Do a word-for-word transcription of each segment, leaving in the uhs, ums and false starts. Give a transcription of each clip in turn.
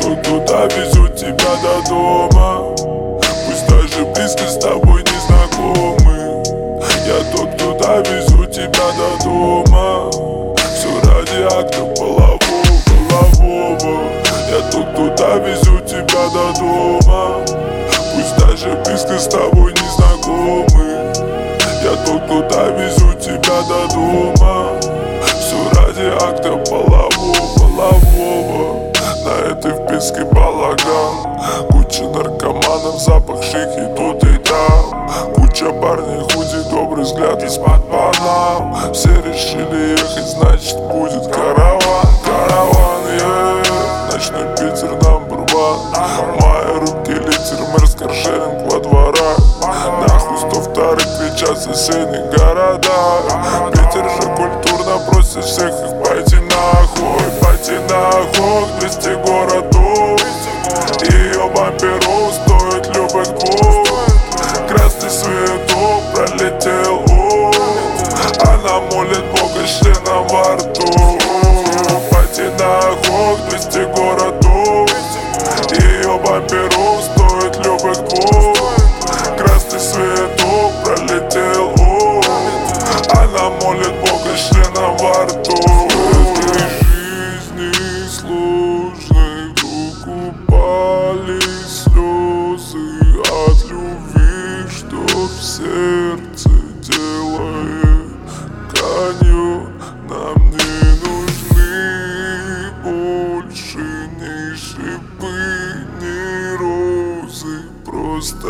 тот, куда везут тебя до дома. Пусть даже близко с тобой не знакомы. Я тот, куда везут тебя до дома. Все ради акта полового, полового. Я тот, куда везут тебя до дома. Пусть даже близко с тобой не знакомы. Я тот, куда везут тебя до дома. Все ради акта полового, полового. На этой вписке балаган. Куча наркоманов, запахших и тут и там. Куча парней, худи, добрый взгляд из-под банан. Все решили ехать, значит будет караван. Караван, yeah. Ночной Питер number one. Мои руки литер, мэр с каршеринг во дворах. Нахуй сто вторых кричат в соседних городах. Питер же культурно просит всех их пойти нахуй. Пойти нахуй, двести городов. Ее бамперов стоит любых двух. Красный светок пролетел, о, она молит Бога членом во рту. Пойти нахуй, двести городов. Ее бамперов стоит любых двух. Красный светок пролетел, о, она молит Бога членом во рту. В этой жизни сложной вдруг упали слезы от любви, что в сердце делает каньон. Нам не нужны больше ни шипы, ни розы. Просто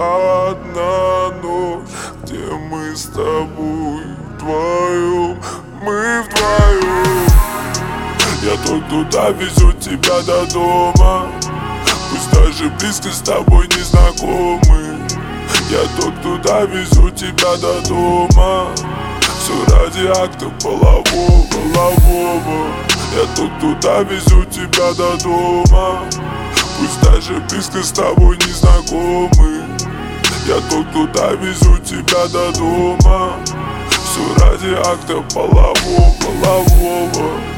одна ночь, где мы с тобой вдвоем, мы вдвоем. Я тот, куда везут тебя до дома. Пусть даже близко с тобой не знакомы. Я тот, куда везут тебя до дома. Все ради акта полового, полового. Я тот, куда везут тебя до дома. Пусть даже близко с тобой не знакомы. Я тот, куда везут тебя до дома. Все ради акта полового, полового.